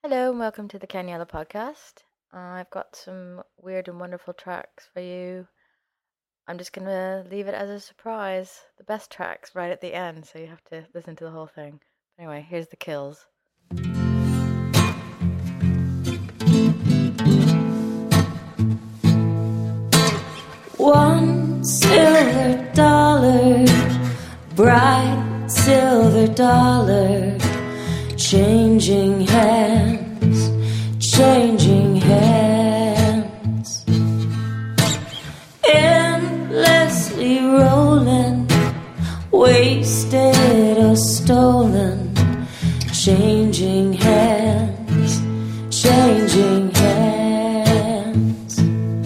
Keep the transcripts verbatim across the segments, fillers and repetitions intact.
Hello and welcome to the Kenyella podcast. Uh, I've got some weird and wonderful tracks for you. I'm just going to leave it as a surprise. The best tracks right at the end, so you have to listen to the whole thing. Anyway, here's The Kills. One silver dollar, bright silver dollar, changing hands, changing hands, endlessly rolling, wasted or stolen, changing hands, changing hands.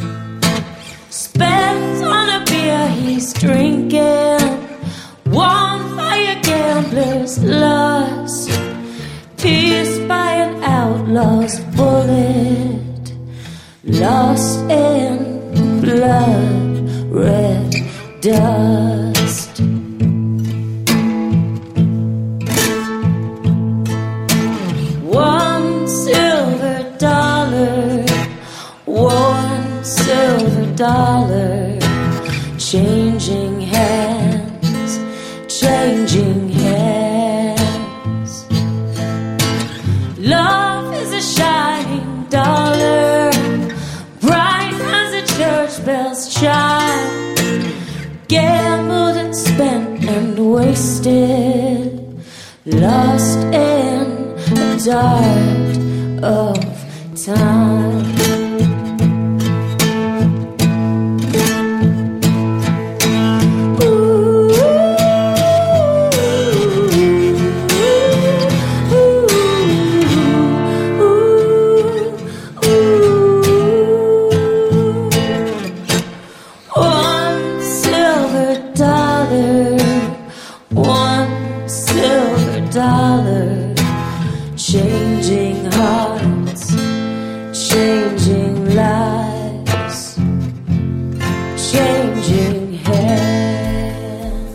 Spent on a beer he's drinking, won by a gambler's lust, pierced by an outlaw's bullet, lost in blood red dust. One silver dollar, one silver dollar, changing hands, changing hands. Love is a shining dollar, bright as a church bell's chime, gambled and spent and wasted, lost in the dark of time. Dollar, changing hearts, changing lives, changing hands.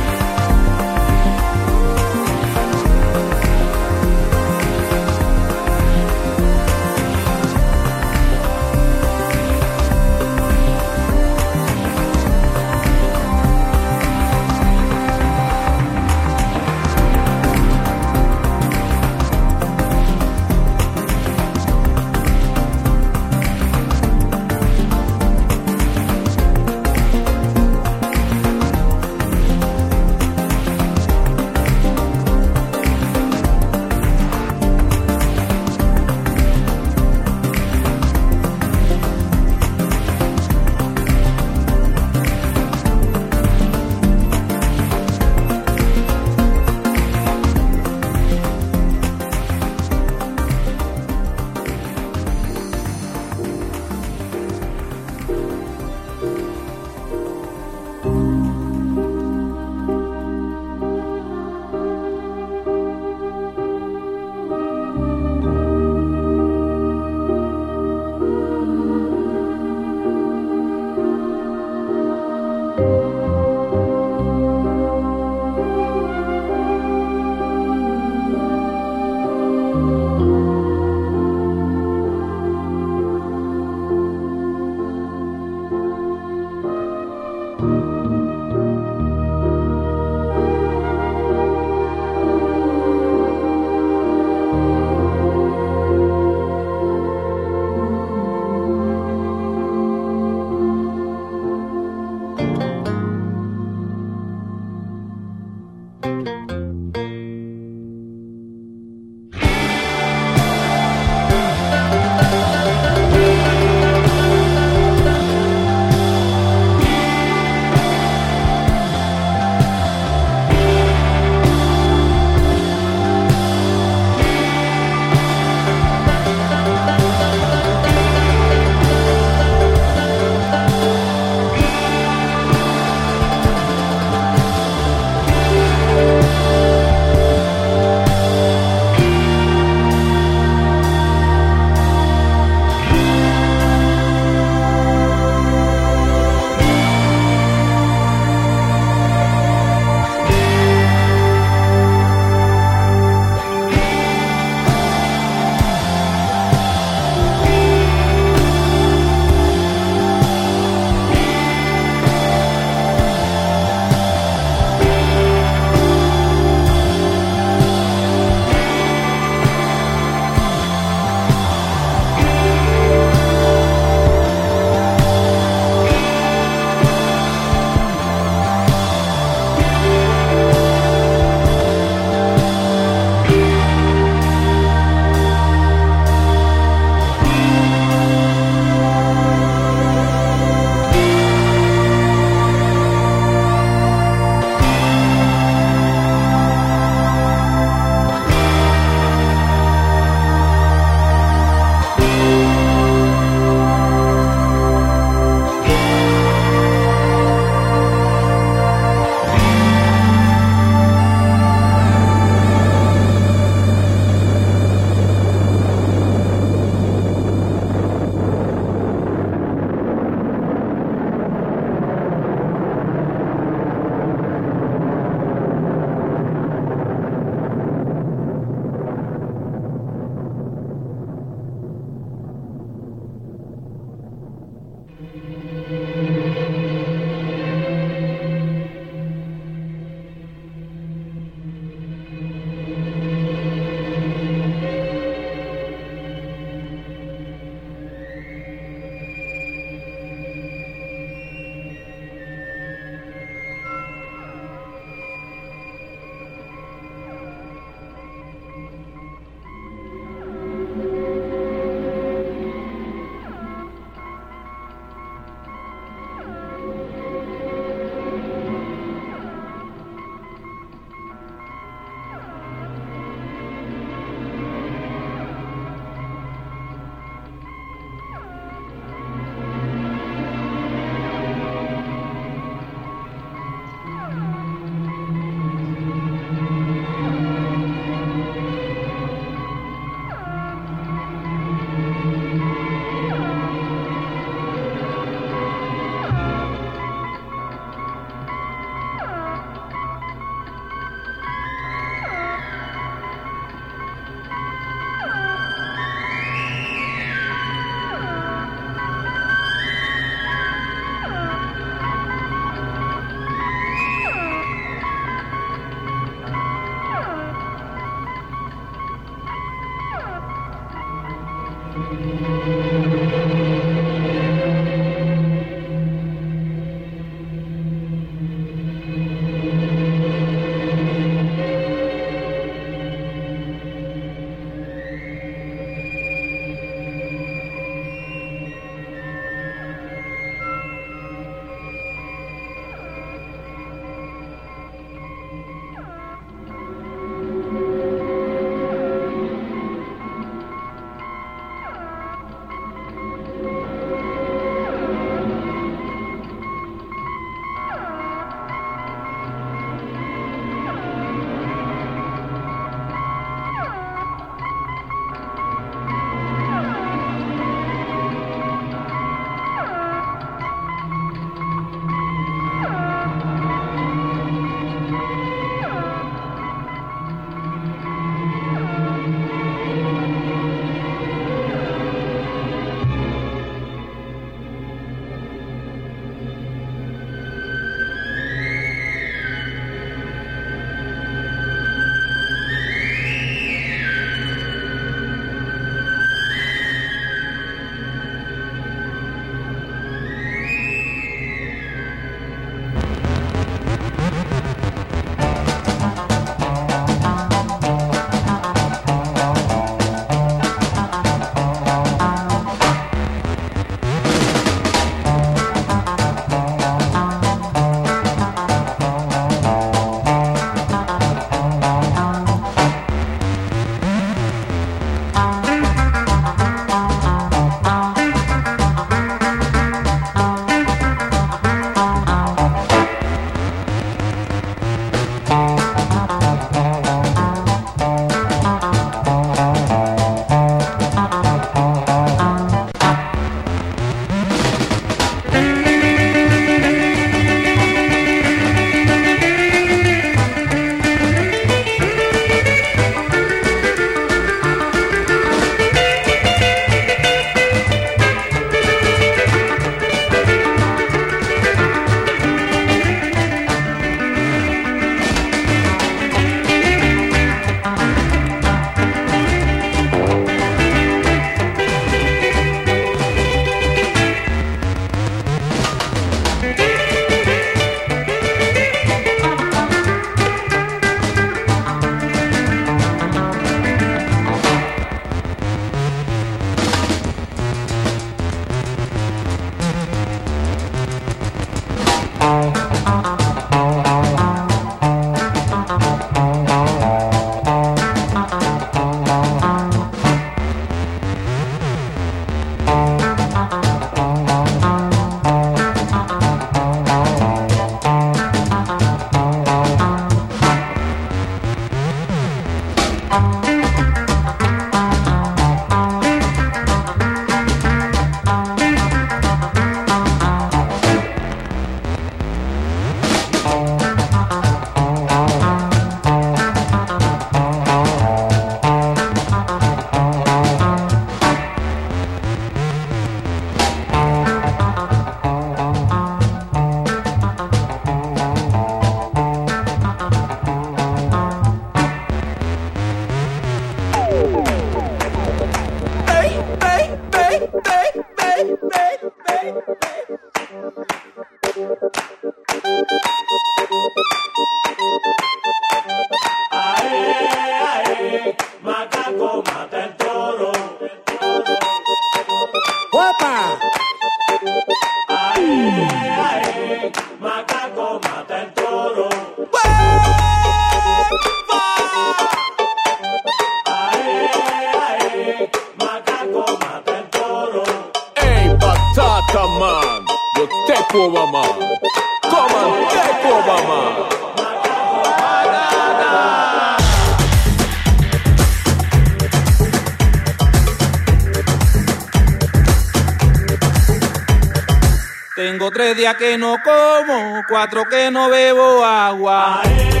Tengo tres días que no como, cuatro que no bebo agua. Ae,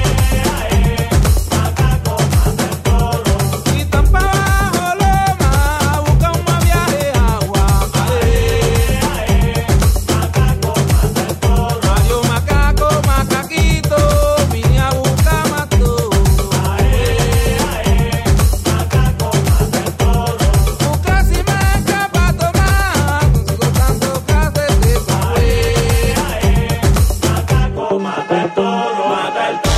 ae, macaco, mata el toro. Y tan pa' abajo loma, busca un más viaje agua. Ae, ae, macaco, mata el toro. Adiós macaco, macaquito, vine a buscar más todo. Ae, ae, macaco, mata el toro. Busca si me escapa tomar, consigo tanto cases de mata el toro, mata el toro.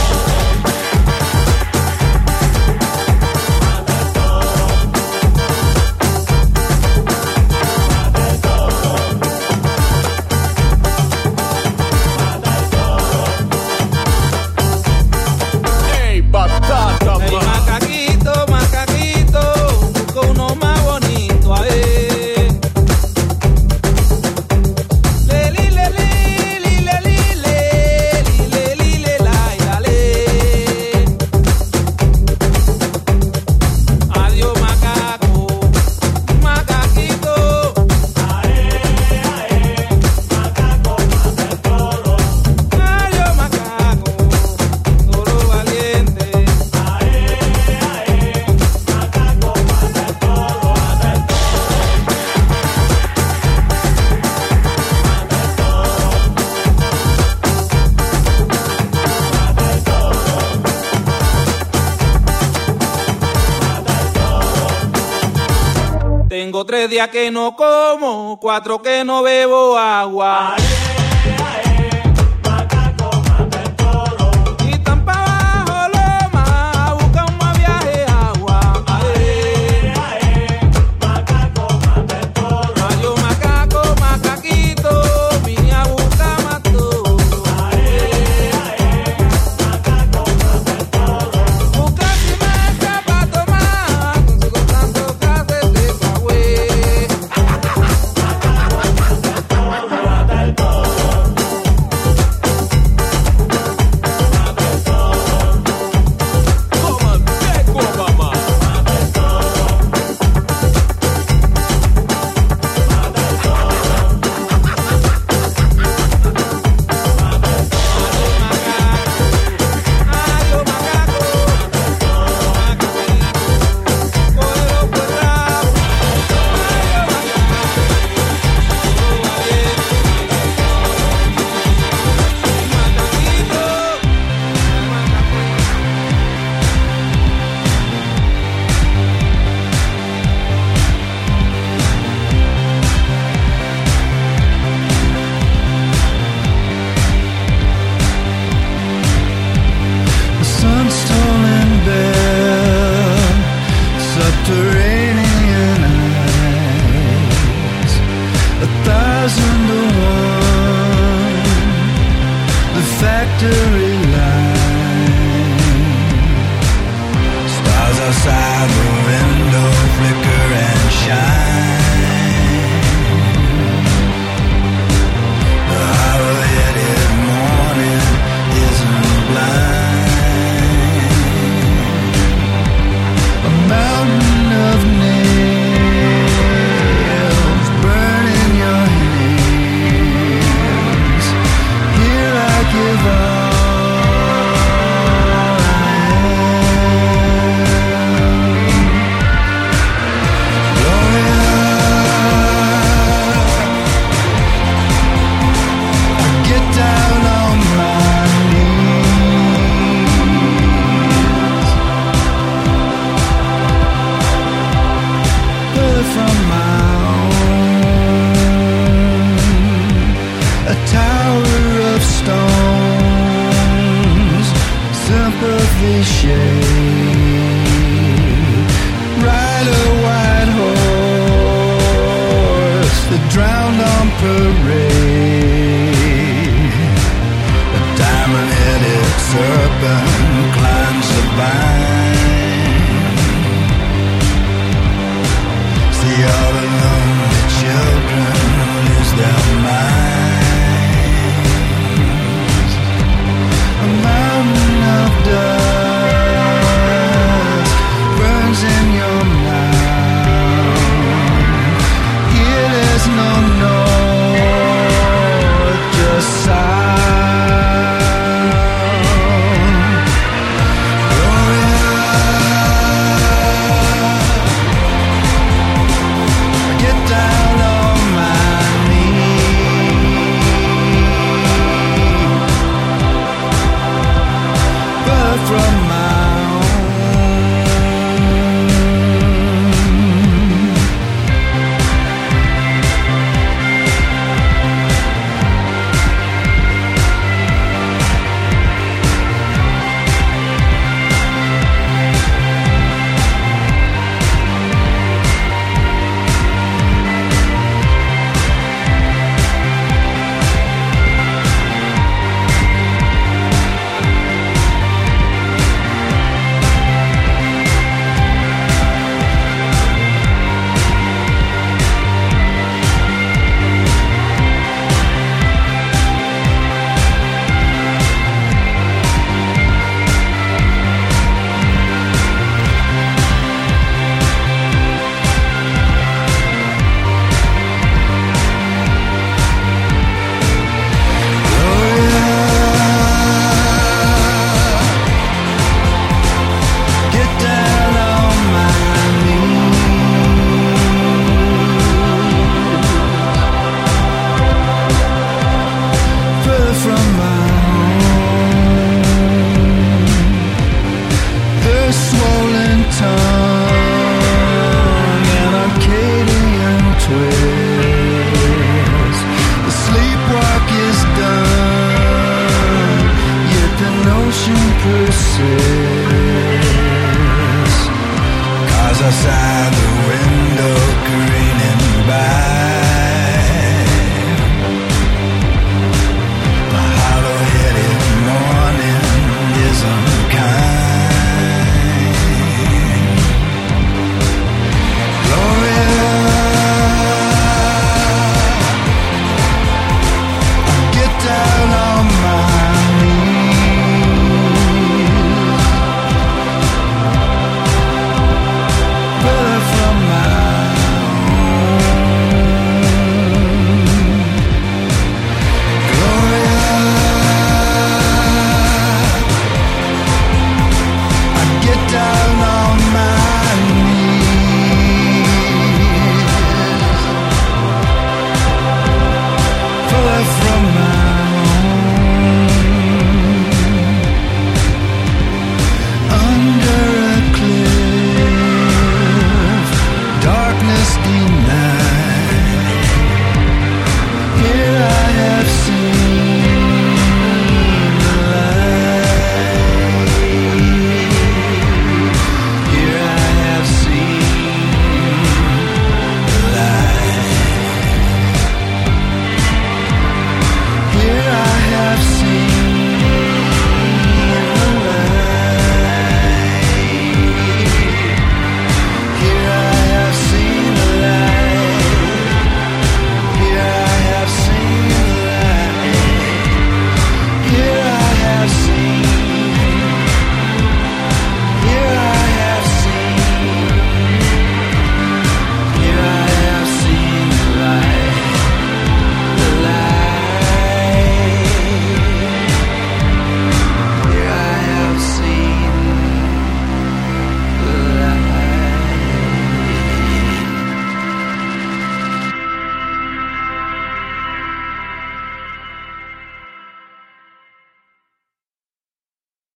Hey, batata, Hey, macaquito, macaquito, busco uno más bonito, a ver. Le, li, le, li, li, le, li, le, li, le, li, le, la, y la, le. Adiós, macaco, macaquito. Ae, ae, macaco, mata el toro. Adiós, macaco, toro valiente. Ae, ae, macaco, mata el toro, mata el toro. Tengo tres días que no como, cuatro que no bebo agua. Ae, ae, macaco, mata el toro. Y tan pa' abajo loma, busca un más viaje agua. Ae, ae, macaco, mata el toro. Adiós macaco, macaquito, vine a buscar más todo. Ae, ae, macaco, mata el toro. Busca si me escapa tomar, consigo tanto cases de cagüey. Mata el toro. outside the window flicker and shine. The hollow-headed morning isn't blind. A mountain of nails burn in your hands. Here I give up. Shade. Ride a white horse that drowned on parade. A diamond-headed serpent climbs the vine. See all the lonely children lose their minds. A mountain of dust in your mouth. Here there's no north, just south. Gloria, get down on my knees. But from my outside the window,